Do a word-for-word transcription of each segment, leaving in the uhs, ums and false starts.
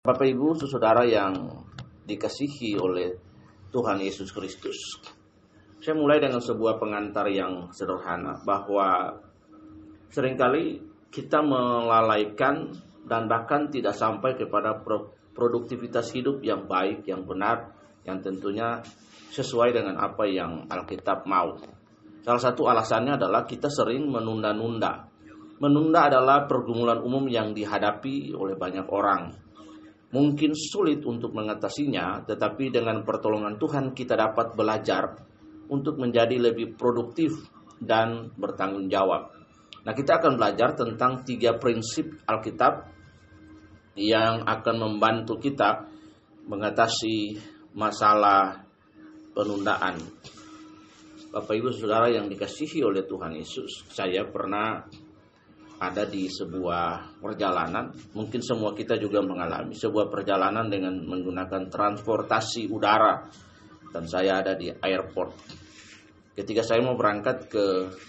Bapak Ibu saudara yang dikasihi oleh Tuhan Yesus Kristus. Saya mulai dengan sebuah pengantar yang sederhana bahwa seringkali kita melalaikan dan bahkan tidak sampai kepada produktivitas hidup yang baik, yang benar, yang tentunya sesuai dengan apa yang Alkitab mau. Salah satu alasannya adalah kita sering menunda-nunda. Menunda adalah pergumulan umum yang dihadapi oleh banyak orang. Mungkin sulit untuk mengatasinya, tetapi dengan pertolongan Tuhan kita dapat belajar untuk menjadi lebih produktif dan bertanggung jawab. Nah, kita akan belajar tentang tiga prinsip Alkitab yang akan membantu kita mengatasi masalah penundaan. Bapak Ibu Saudara yang dikasihi oleh Tuhan Yesus, saya pernah ada di sebuah perjalanan, mungkin semua kita juga mengalami sebuah perjalanan dengan menggunakan transportasi udara, dan saya ada di airport. Ketika saya mau berangkat ke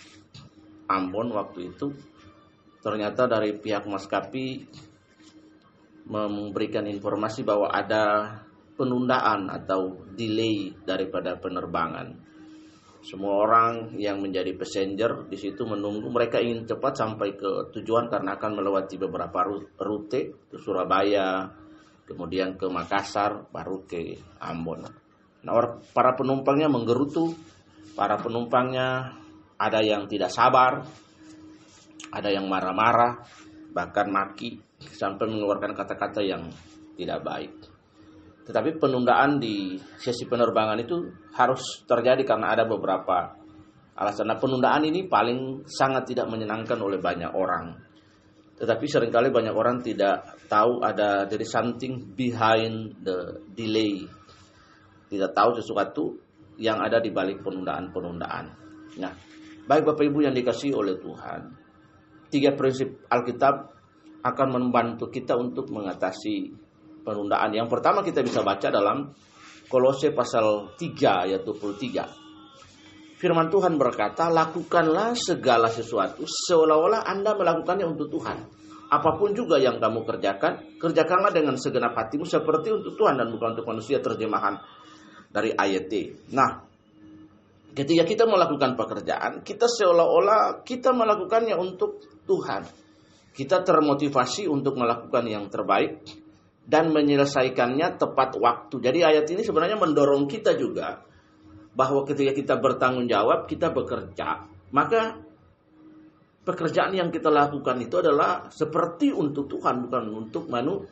Ambon waktu itu, ternyata dari pihak maskapai memberikan informasi bahwa ada penundaan atau delay daripada penerbangan. Semua orang yang menjadi passenger di situ menunggu, mereka ingin cepat sampai ke tujuan karena akan melewati beberapa rute ke Surabaya, kemudian ke Makassar, baru ke Ambon. Nah, para penumpangnya menggerutu, para penumpangnya ada yang tidak sabar, ada yang marah-marah, bahkan maki sampai mengeluarkan kata-kata yang tidak baik. Tetapi penundaan di sesi penerbangan itu harus terjadi karena ada beberapa alasan. Nah, penundaan ini paling sangat tidak menyenangkan oleh banyak orang. Tetapi seringkali banyak orang tidak tahu ada there is something behind the delay. Tidak tahu sesuatu yang ada di balik penundaan-penundaan. Nah, baik Bapak Ibu yang dikasihi oleh Tuhan, tiga prinsip Alkitab akan membantu kita untuk mengatasi penundaan. Yang pertama kita bisa baca dalam Kolose pasal tiga ayat dua puluh tiga. Firman Tuhan berkata, lakukanlah segala sesuatu seolah-olah Anda melakukannya untuk Tuhan. Apapun juga yang kamu kerjakan, kerjakanlah dengan segenap hatimu seperti untuk Tuhan dan bukan untuk manusia, terjemahan dari A Y T. Nah, ketika kita melakukan pekerjaan, kita seolah-olah kita melakukannya untuk Tuhan. Kita termotivasi untuk melakukan yang terbaik dan menyelesaikannya tepat waktu. Jadi ayat ini sebenarnya mendorong kita juga bahwa ketika kita bertanggung jawab, kita bekerja, maka pekerjaan yang kita lakukan itu adalah seperti untuk Tuhan, bukan untuk manu,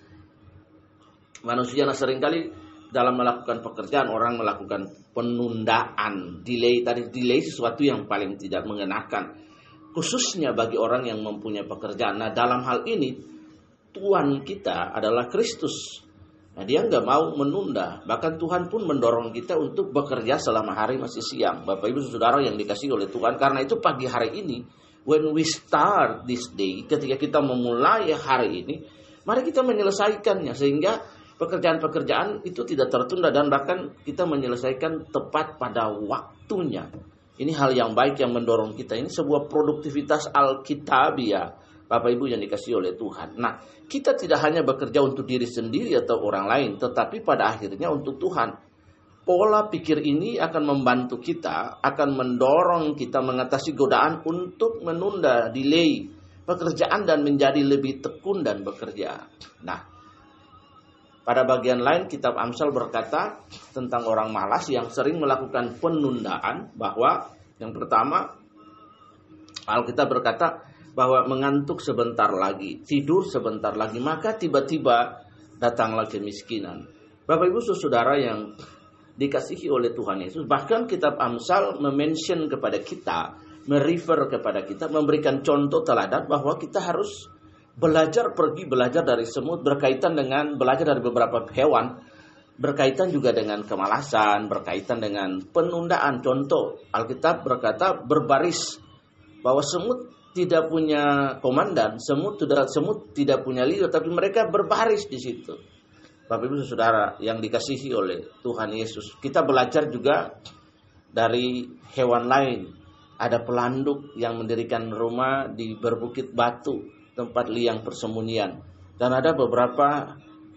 manusia. Nah, seringkali dalam melakukan pekerjaan orang melakukan penundaan, delay. Tadi delay sesuatu yang paling tidak mengenakan, khususnya bagi orang yang mempunyai pekerjaan. Nah, dalam hal ini Tuhan kita adalah Kristus. Nah, dia nggak mau menunda. Bahkan Tuhan pun mendorong kita untuk bekerja selama hari masih siang. Bapak Ibu Saudara yang dikasihi oleh Tuhan. Karena itu pagi hari ini, when we start this day, ketika kita memulai hari ini, mari kita menyelesaikannya. Sehingga pekerjaan-pekerjaan itu tidak tertunda dan bahkan kita menyelesaikan tepat pada waktunya. Ini hal yang baik yang mendorong kita. Ini sebuah produktivitas Alkitabiah, Bapak Ibu yang dikasihi oleh Tuhan. Nah, kita tidak hanya bekerja untuk diri sendiri atau orang lain, tetapi pada akhirnya untuk Tuhan. Pola pikir ini akan membantu kita, akan mendorong kita mengatasi godaan untuk menunda, delay pekerjaan dan menjadi lebih tekun dan bekerja. Nah, pada bagian lain kitab Amsal berkata tentang orang malas yang sering melakukan penundaan, bahwa yang pertama Alkitab berkata bahwa mengantuk sebentar lagi, tidur sebentar lagi, maka tiba-tiba datanglah kemiskinan. Bapak Ibu Saudara yang dikasihi oleh Tuhan Yesus, bahkan kitab Amsal memention kepada kita, merefer kepada kita, memberikan contoh teladan bahwa kita harus belajar pergi belajar dari semut, berkaitan dengan belajar dari beberapa hewan, berkaitan juga dengan kemalasan, berkaitan dengan penundaan. Contoh, Alkitab berkata berbaris, bahwa semut tidak punya komandan, semut tidak semut tidak punya leader, tapi mereka berbaris di situ. Bapak Ibu Saudara yang dikasihi oleh Tuhan Yesus, kita belajar juga dari hewan lain. Ada pelanduk yang mendirikan rumah di berbukit batu, tempat liang persembunyian. Dan ada beberapa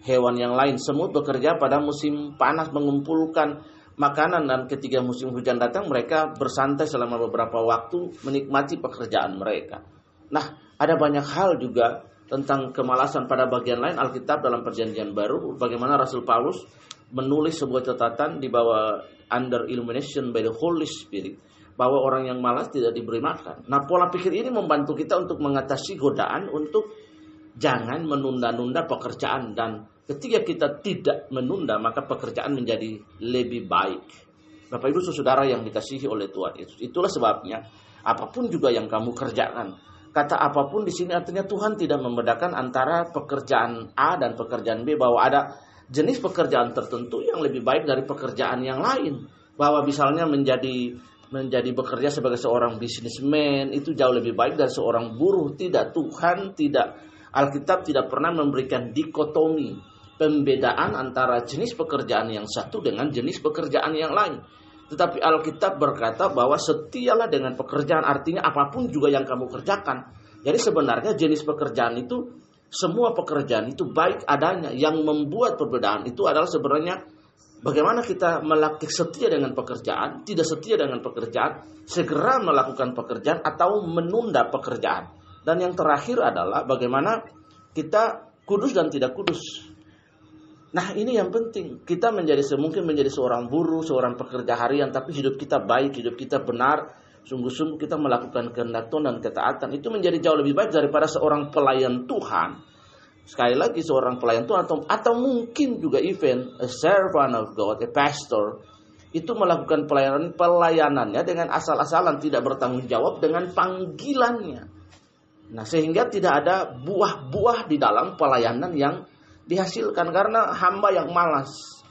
hewan yang lain. Semut bekerja pada musim panas mengumpulkan makanan, dan ketika musim hujan datang mereka bersantai selama beberapa waktu menikmati pekerjaan mereka. Nah, ada banyak hal juga tentang kemalasan pada bagian lain Alkitab dalam Perjanjian Baru, bagaimana Rasul Paulus menulis sebuah catatan di bawah under illumination by the Holy Spirit bahwa orang yang malas tidak diberi makan. Nah, pola pikir ini membantu kita untuk mengatasi godaan untuk jangan menunda-nunda pekerjaan, dan ketika kita tidak menunda maka pekerjaan menjadi lebih baik. Bapak Ibu Saudara yang dikasihi oleh Tuhan Yesus, itulah sebabnya apapun juga yang kamu kerjakan, kata apapun di sini artinya Tuhan tidak membedakan antara pekerjaan A dan pekerjaan B, bahwa ada jenis pekerjaan tertentu yang lebih baik dari pekerjaan yang lain. Bahwa misalnya menjadi menjadi bekerja sebagai seorang bisnismen itu jauh lebih baik dari seorang buruh. Tidak, Tuhan tidak, Alkitab tidak pernah memberikan dikotomi, pembedaan antara jenis pekerjaan yang satu dengan jenis pekerjaan yang lain. Tetapi Alkitab berkata bahwa setialah dengan pekerjaan, artinya apapun juga yang kamu kerjakan. Jadi sebenarnya jenis pekerjaan itu, semua pekerjaan itu baik adanya. Yang membuat perbedaan itu adalah sebenarnya bagaimana kita melakukan setia dengan pekerjaan, tidak setia dengan pekerjaan, segera melakukan pekerjaan atau menunda pekerjaan. Dan yang terakhir adalah bagaimana kita kudus dan tidak kudus. Nah, ini yang penting. Kita menjadi semungkin menjadi seorang buruh, seorang pekerja harian, tapi hidup kita baik, hidup kita benar, sungguh-sungguh kita melakukan kehendak Tuhan dan ketaatan. Itu menjadi jauh lebih baik daripada seorang pelayan Tuhan. Sekali lagi, seorang pelayan Tuhan atau, atau mungkin juga even a servant of God, a pastor, itu melakukan pelayanan pelayanannya dengan asal-asalan, tidak bertanggung jawab dengan panggilannya. Nah, sehingga tidak ada buah-buah di dalam pelayanan yang dihasilkan karena hamba yang malas.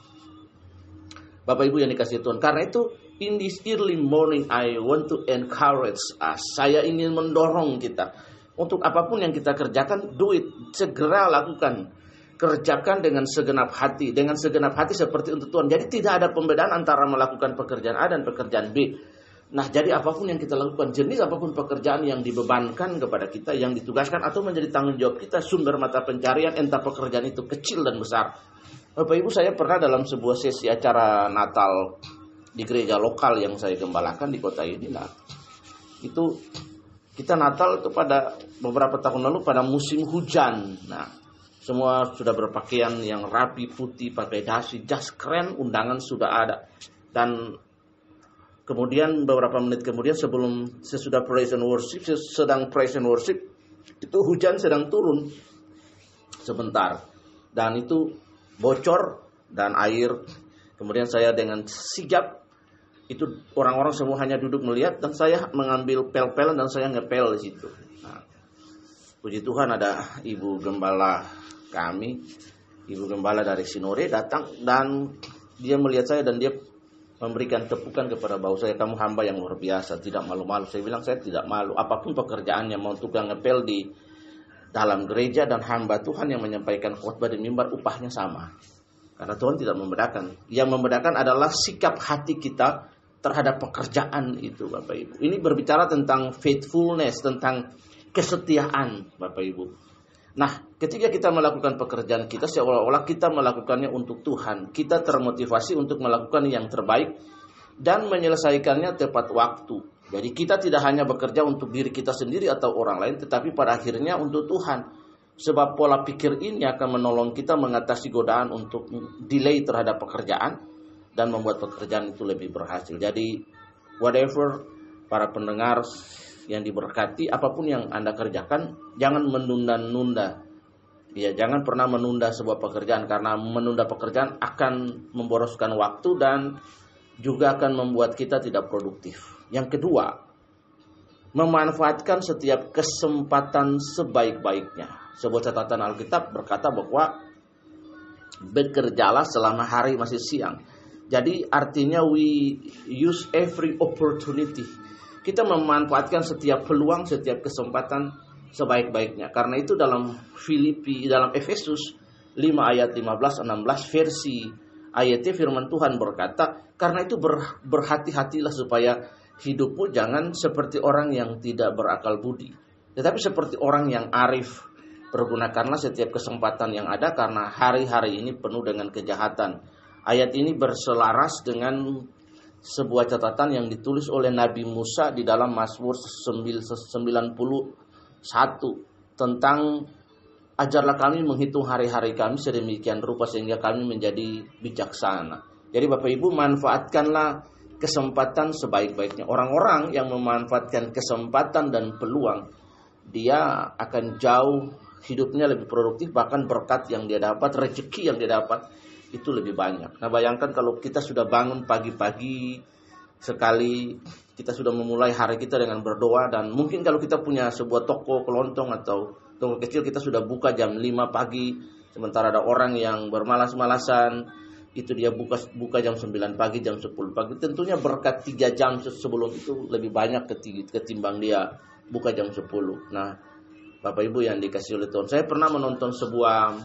Bapak Ibu yang dikasihi Tuhan, karena itu in this early morning I want to encourage us. Saya ingin mendorong kita untuk apapun yang kita kerjakan, do it, segera lakukan. Kerjakan dengan segenap hati, dengan segenap hati seperti untuk Tuhan. Jadi tidak ada pembedaan antara melakukan pekerjaan A dan pekerjaan B. Nah, jadi apapun yang kita lakukan, jenis apapun pekerjaan yang dibebankan kepada kita, yang ditugaskan atau menjadi tanggung jawab kita, sumber mata pencarian, entah pekerjaan itu kecil dan besar. Bapak Ibu, saya pernah dalam sebuah sesi acara Natal di gereja lokal yang saya gembalakan di kota ini. Nah, itu kita Natal itu pada beberapa tahun lalu pada musim hujan. Nah, semua sudah berpakaian yang rapi, putih, pakai dasi, jas keren, undangan sudah ada. Dan kemudian beberapa menit kemudian sebelum sesudah praise and worship, sedang praise and worship, itu hujan sedang turun sebentar. Dan itu bocor dan air. Kemudian saya dengan sigap, itu orang-orang semua hanya duduk melihat, dan saya mengambil pel-pelan dan saya ngepel di situ. Nah, puji Tuhan ada ibu gembala kami, ibu gembala dari Sinore datang, dan dia melihat saya dan dia memberikan tepukan kepada bahu saya, kamu hamba yang luar biasa, tidak malu-malu. Saya bilang saya tidak malu, apapun pekerjaannya, mau tukang ngepel di dalam gereja dan hamba Tuhan yang menyampaikan khotbah di mimbar, upahnya sama. Karena Tuhan tidak membedakan. Yang membedakan adalah sikap hati kita terhadap pekerjaan itu, Bapak Ibu. Ini berbicara tentang faithfulness, tentang kesetiaan, Bapak Ibu. Nah, ketika kita melakukan pekerjaan kita, seolah-olah kita melakukannya untuk Tuhan. Kita termotivasi untuk melakukan yang terbaik dan menyelesaikannya tepat waktu. Jadi kita tidak hanya bekerja untuk diri kita sendiri atau orang lain, tetapi pada akhirnya untuk Tuhan. Sebab pola pikir ini akan menolong kita mengatasi godaan untuk delay terhadap pekerjaan dan membuat pekerjaan itu lebih berhasil. Jadi whatever para pendengar yang diberkati, apapun yang Anda kerjakan, jangan menunda-nunda. Ya, jangan pernah menunda sebuah pekerjaan, karena menunda pekerjaan akan memboroskan waktu dan juga akan membuat kita tidak produktif. Yang kedua, memanfaatkan setiap kesempatan sebaik-baiknya. Sebuah catatan Alkitab berkata bahwa bekerjalah selama hari masih siang. Jadi artinya we use every opportunity. Kita memanfaatkan setiap peluang, setiap kesempatan sebaik-baiknya. Karena itu dalam Filipi, dalam Efesus lima ayat lima belas enam belas versi A Y T firman Tuhan berkata, karena itu ber, berhati-hatilah supaya hidupmu jangan seperti orang yang tidak berakal budi, tetapi seperti orang yang arif. Pergunakanlah setiap kesempatan yang ada karena hari-hari ini penuh dengan kejahatan. Ayat ini berselaras dengan sebuah catatan yang ditulis oleh Nabi Musa di dalam Mazmur sembilan puluh satu tentang ajarlah kami menghitung hari-hari kami sedemikian rupa sehingga kami menjadi bijaksana. Jadi Bapak Ibu, manfaatkanlah kesempatan sebaik-baiknya. Orang-orang yang memanfaatkan kesempatan dan peluang, dia akan jauh hidupnya lebih produktif, bahkan berkat yang dia dapat, rezeki yang dia dapat itu lebih banyak. Nah, bayangkan kalau kita sudah bangun pagi-pagi sekali, kita sudah memulai hari kita dengan berdoa, dan mungkin kalau kita punya sebuah toko kelontong atau toko kecil, kita sudah buka jam lima pagi, sementara ada orang yang bermalas-malasan, itu dia buka buka jam sembilan pagi, jam sepuluh pagi. Tentunya berkat tiga jam sebelum itu lebih banyak ketimbang dia buka jam sepuluh. Nah, Bapak Ibu yang dikasihi oleh Tuhan, saya pernah menonton sebuah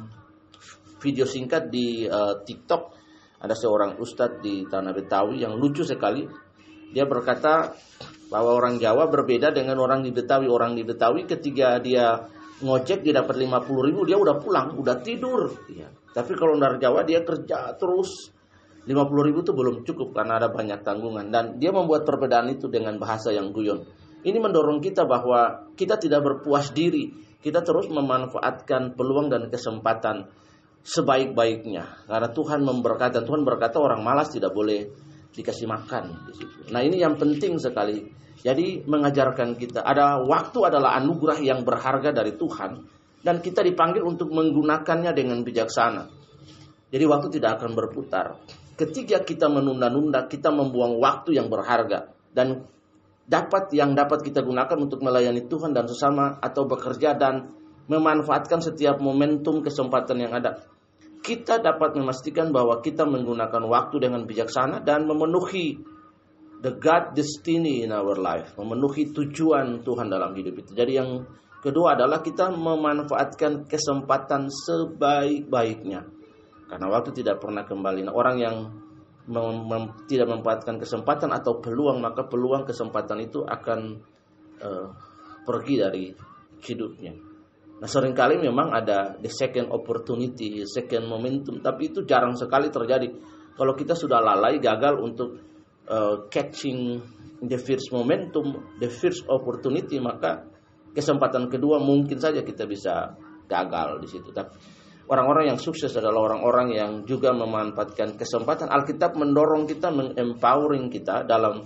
video singkat di uh, TikTok. Ada seorang ustadz di Tanah Betawi yang lucu sekali. Dia berkata bahwa orang Jawa berbeda dengan orang di Betawi. Orang di Betawi ketika dia ngojek dia dapat lima puluh ribu, dia udah pulang, udah tidur. Ya. Tapi kalau dari Jawa dia kerja terus. lima puluh ribu itu belum cukup karena ada banyak tanggungan. Dan dia membuat perbedaan itu dengan bahasa yang guyon. Ini mendorong kita bahwa kita tidak berpuas diri. Kita terus memanfaatkan peluang dan kesempatan sebaik-baiknya. Karena Tuhan memberkati. Tuhan berkata orang malas tidak boleh dikasih makan di situ. Nah, ini yang penting sekali. Jadi mengajarkan kita, ada waktu adalah anugerah yang berharga dari Tuhan, dan kita dipanggil untuk menggunakannya dengan bijaksana. Jadi waktu tidak akan berputar. Ketika kita menunda-nunda, kita membuang waktu yang berharga, dan dapat yang dapat kita gunakan untuk melayani Tuhan dan sesama, atau bekerja dan memanfaatkan setiap momentum kesempatan yang ada. Kita dapat memastikan bahwa kita menggunakan waktu dengan bijaksana dan memenuhi the God destiny in our life, memenuhi tujuan Tuhan dalam hidup itu. Jadi yang kedua adalah kita memanfaatkan kesempatan sebaik-baiknya, karena waktu tidak pernah kembali. Nah, orang yang Mem, mem, tidak memanfaatkan kesempatan atau peluang, maka peluang kesempatan itu akan uh, pergi dari hidupnya. Nah, seringkali memang ada the second opportunity, second momentum, tapi itu jarang sekali terjadi. Kalau kita sudah lalai, gagal untuk uh, catching the first momentum, the first opportunity, maka kesempatan kedua mungkin saja kita bisa gagal di situ. Tapi orang-orang yang sukses adalah orang-orang yang juga memanfaatkan kesempatan. Alkitab mendorong kita, mengempowering kita dalam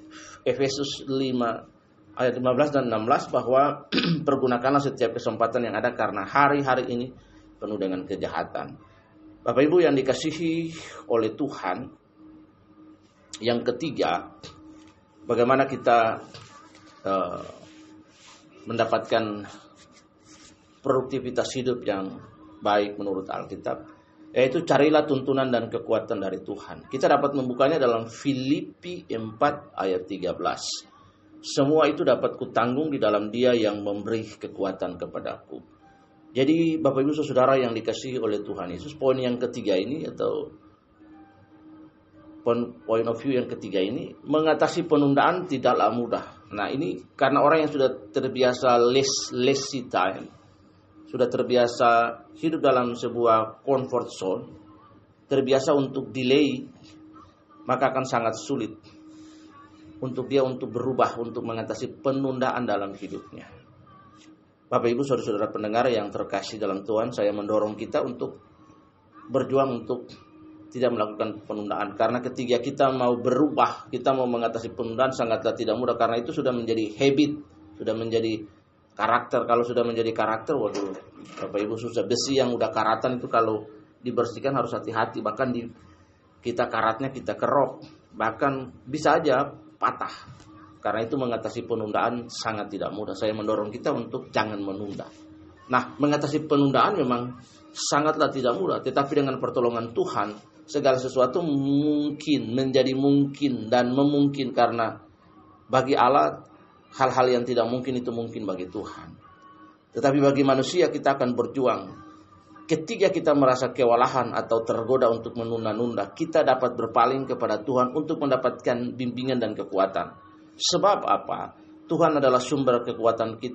Efesus lima ayat lima belas dan enam belas bahwa pergunakanlah setiap kesempatan yang ada karena hari-hari ini penuh dengan kejahatan. Bapak Ibu yang dikasihi oleh Tuhan, yang ketiga, bagaimana kita uh, mendapatkan produktivitas hidup yang baik menurut Alkitab, yaitu carilah tuntunan dan kekuatan dari Tuhan. Kita dapat membukanya dalam Filipi empat ayat tiga belas. Semua itu dapat kutanggung di dalam Dia yang memberi kekuatan kepadaku. Jadi Bapak Ibu Saudara yang dikasihi oleh Tuhan Yesus, poin yang ketiga ini atau point of view yang ketiga ini, mengatasi penundaan tidaklah mudah. Nah, ini karena orang yang sudah terbiasa less lazy time, sudah terbiasa hidup dalam sebuah comfort zone, terbiasa untuk delay, maka akan sangat sulit untuk dia untuk berubah, untuk mengatasi penundaan dalam hidupnya. Bapak Ibu Saudara-saudara pendengar yang terkasih dalam Tuhan, saya mendorong kita untuk berjuang untuk tidak melakukan penundaan. Karena ketika kita mau berubah, kita mau mengatasi penundaan sangatlah tidak mudah, karena itu sudah menjadi habit, sudah menjadi karakter. Kalau sudah menjadi karakter, waduh, Bapak Ibu susah. Besi yang udah karatan itu kalau dibersihkan harus hati-hati. Bahkan di kita karatnya kita kerok, bahkan bisa aja patah. Karena itu mengatasi penundaan sangat tidak mudah. Saya mendorong kita untuk jangan menunda. Nah, mengatasi penundaan memang sangatlah tidak mudah. Tetapi dengan pertolongan Tuhan, segala sesuatu mungkin, menjadi mungkin dan memungkin. Karena bagi Allah, hal-hal yang tidak mungkin itu mungkin bagi Tuhan. Tetapi bagi manusia kita akan berjuang. Ketika kita merasa kewalahan atau tergoda untuk menunda-nunda, kita dapat berpaling kepada Tuhan untuk mendapatkan bimbingan dan kekuatan. Sebab apa? Tuhan adalah sumber kekuatan kita.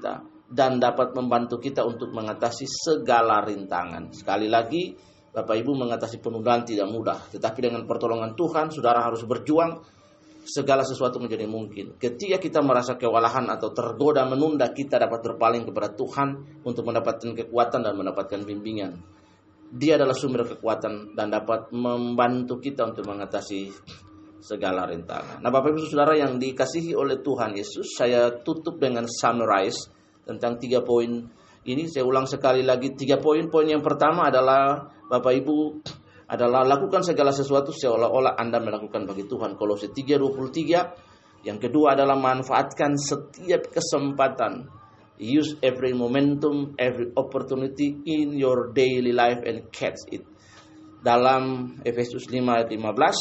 dan dapat membantu kita untuk mengatasi segala rintangan. Sekali lagi, Bapak Ibu, mengatasi penundaan tidak mudah, tetapi dengan pertolongan Tuhan, saudara harus berjuang, segala sesuatu menjadi mungkin. Ketika kita merasa kewalahan atau tergoda menunda, kita dapat berpaling kepada Tuhan untuk mendapatkan kekuatan dan mendapatkan bimbingan. Dia adalah sumber kekuatan dan dapat membantu kita untuk mengatasi segala rintangan. Nah, Bapak Ibu Saudara yang dikasihi oleh Tuhan Yesus, saya tutup dengan summarize tentang tiga poin ini. Saya ulang sekali lagi, tiga poin. Poin yang pertama adalah, Bapak Ibu, adalah lakukan segala sesuatu seolah-olah Anda melakukan bagi Tuhan, Kolose tiga dua puluh tiga. Yang kedua adalah manfaatkan setiap kesempatan. Use every momentum, every opportunity in your daily life and catch it. Dalam Efesus lima ayat lima belas,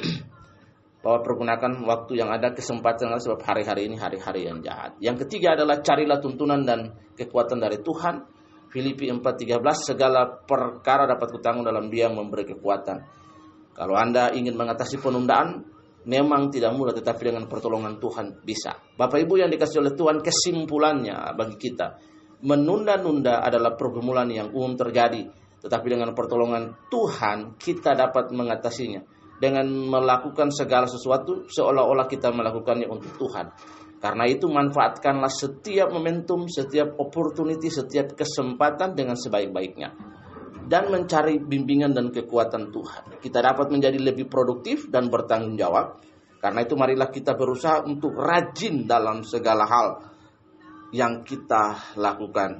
bahwa pergunakan waktu yang ada, kesempatan sebab hari-hari ini hari-hari yang jahat. Yang ketiga adalah carilah tuntunan dan kekuatan dari Tuhan. Filipi empat tiga belas, segala perkara dapat kutanggung dalam Dia yang memberi kekuatan. Kalau Anda ingin mengatasi penundaan, memang tidak mudah, tetapi dengan pertolongan Tuhan bisa. Bapak Ibu yang dikasih oleh Tuhan, kesimpulannya bagi kita, menunda-nunda adalah pergumulan yang umum terjadi, tetapi dengan pertolongan Tuhan kita dapat mengatasinya dengan melakukan segala sesuatu seolah-olah kita melakukannya untuk Tuhan. Karena itu manfaatkanlah setiap momentum, setiap opportunity, setiap kesempatan dengan sebaik-baiknya, dan mencari bimbingan dan kekuatan Tuhan. Kita dapat menjadi lebih produktif dan bertanggung jawab. Karena itu marilah kita berusaha untuk rajin dalam segala hal yang kita lakukan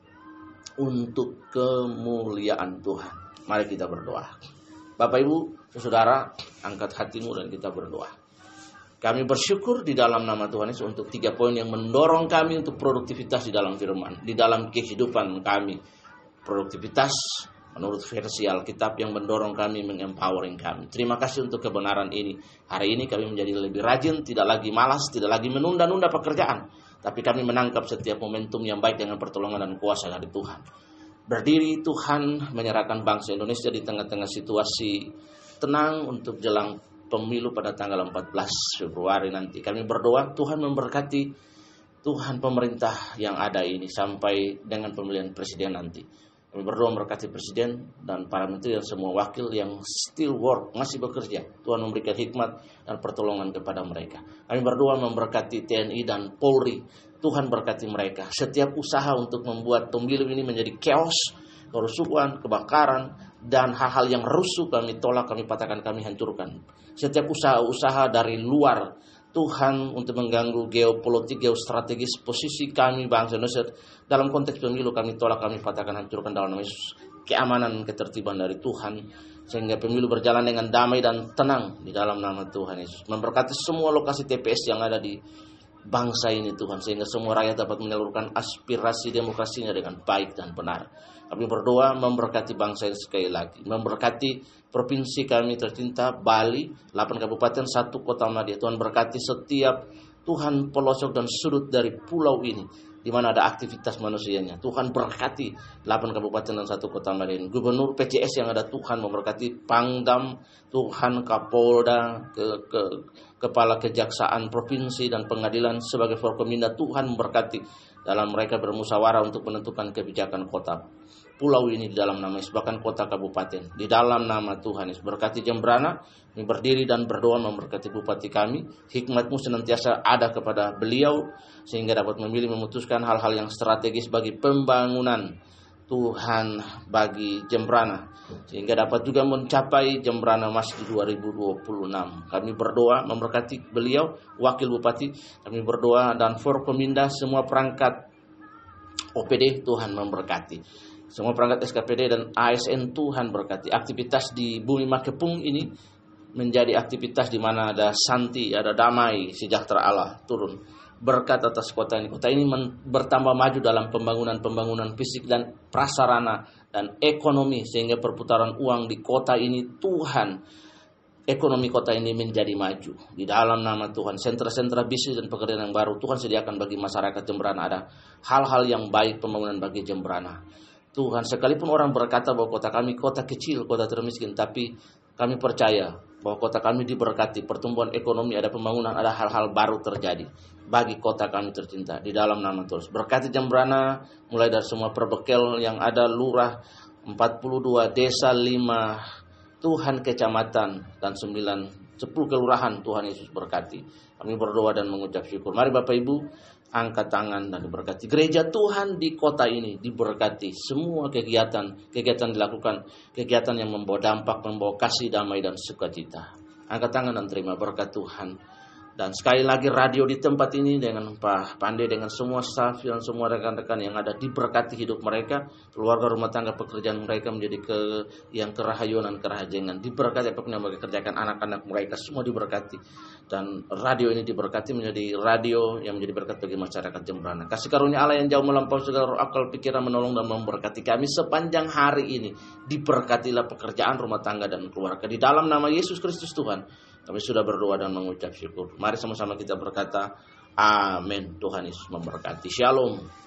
untuk kemuliaan Tuhan. Mari kita berdoa. Bapak Ibu, Saudara, angkat hatimu dan kita berdoa. Kami bersyukur di dalam nama Tuhan Yesus untuk tiga poin yang mendorong kami untuk produktivitas di dalam firman, di dalam kehidupan kami. Produktivitas menurut versi Alkitab yang mendorong kami, mengempowering kami. Terima kasih untuk kebenaran ini. Hari ini kami menjadi lebih rajin, tidak lagi malas, tidak lagi menunda-nunda pekerjaan. Tapi kami menangkap setiap momentum yang baik dengan pertolongan dan kuasa dari Tuhan. Berdiri Tuhan menyerahkan bangsa Indonesia di tengah-tengah situasi tenang untuk jelang pemilu pada tanggal empat belas Februari nanti. Kami berdoa Tuhan memberkati Tuhan pemerintah yang ada ini sampai dengan pemilihan presiden nanti. Kami berdoa memberkati presiden dan para menteri dan semua wakil yang still work, masih bekerja. Tuhan memberikan hikmat dan pertolongan kepada mereka. Kami berdoa memberkati T N I dan Polri. Tuhan berkati mereka. Setiap usaha untuk membuat pemilu ini menjadi chaos, kerusuhan, kebakaran, dan hal-hal yang rusuh kami tolak, kami patahkan, kami hancurkan. Setiap usaha-usaha dari luar Tuhan untuk mengganggu geopolitik, geostrategis posisi kami bangsa Indonesia dalam konteks pemilu, kami tolak, kami patahkan, hancurkan dalam nama Yesus. Keamanan, ketertiban dari Tuhan sehingga pemilu berjalan dengan damai dan tenang di dalam nama Tuhan Yesus. Memberkati semua lokasi T P S yang ada di bangsa ini Tuhan, sehingga semua rakyat dapat menyalurkan aspirasi demokrasinya dengan baik dan benar. Kami berdoa memberkati bangsa ini sekali lagi, memberkati provinsi kami tercinta Bali, delapan kabupaten, satu kota madya. Tuhan berkati setiap Tuhan pelosok dan sudut dari pulau ini di mana ada aktivitas manusianya. Tuhan berkati delapan kabupaten dan satu kota madya. Gubernur P C S yang ada, Tuhan memberkati Pangdam, Tuhan Kapolda, ke, ke Kepala Kejaksaan Provinsi dan Pengadilan sebagai Forkominda. Tuhan memberkati dalam mereka bermusyawarah untuk menentukan kebijakan kota pulau ini di dalam nama Yesus, bahkan kota kabupaten di dalam nama Tuhan Yesus. Berkati Jembrana, kami berdiri dan berdoa memberkati bupati kami. Hikmat-Mu senantiasa ada kepada beliau sehingga dapat memilih memutuskan hal-hal yang strategis bagi pembangunan Tuhan bagi Jembrana, sehingga dapat juga mencapai Jembrana Mas di dua ribu dua puluh enam. Kami berdoa memberkati beliau, wakil bupati. Kami berdoa dan Forkominda, semua perangkat O P D Tuhan memberkati. Semua perangkat S K P D dan A S N Tuhan berkati. Aktivitas di Bumi Makepung ini menjadi aktivitas di mana ada santi, ada damai, sejahtera Allah turun. Berkat atas kota ini. Kota ini bertambah maju dalam pembangunan-pembangunan fisik dan prasarana dan ekonomi, sehingga perputaran uang di kota ini Tuhan, ekonomi kota ini menjadi maju. Di dalam nama Tuhan, sentra-sentra bisnis dan pekerjaan yang baru Tuhan sediakan bagi masyarakat Jembrana. Ada hal-hal yang baik pembangunan bagi Jembrana. Tuhan, sekalipun orang berkata bahwa kota kami kota kecil, kota termiskin, tapi kami percaya bahwa kota kami diberkati, pertumbuhan ekonomi, ada pembangunan, ada hal-hal baru terjadi bagi kota kami tercinta di dalam nama Tuhan. Berkati Jembrana mulai dari semua perbekel yang ada, lurah empat puluh dua desa, lima Tuhan kecamatan dan sembilan sepuluh kelurahan. Tuhan Yesus berkati. Kami berdoa dan mengucap syukur. Mari Bapak Ibu angkat tangan dan diberkati. Gereja Tuhan di kota ini diberkati. Semua kegiatan, kegiatan dilakukan, kegiatan yang membawa dampak, membawa kasih, damai dan sukacita. Angkat tangan dan terima berkat Tuhan. Dan sekali lagi radio di tempat ini dengan Pak Pandey, dengan semua staf dan semua rekan-rekan yang ada, diberkati hidup mereka, keluarga, rumah tangga, pekerjaan mereka menjadi ke yang kerahayuan, kerahajengan. Diberkati apapun yang mereka kerjakan, anak-anak mereka semua diberkati. Dan radio ini diberkati menjadi radio yang menjadi berkat bagi masyarakat Jembrana. Kasih karunia Allah yang jauh melampaui segala roh, akal, pikiran, menolong dan memberkati kami sepanjang hari ini. Diberkatilah pekerjaan, rumah tangga dan keluarga. Di dalam nama Yesus Kristus Tuhan, kami sudah berdoa dan mengucap syukur. Mari sama-sama kita berkata, amin. Tuhan Yesus memberkati. Shalom.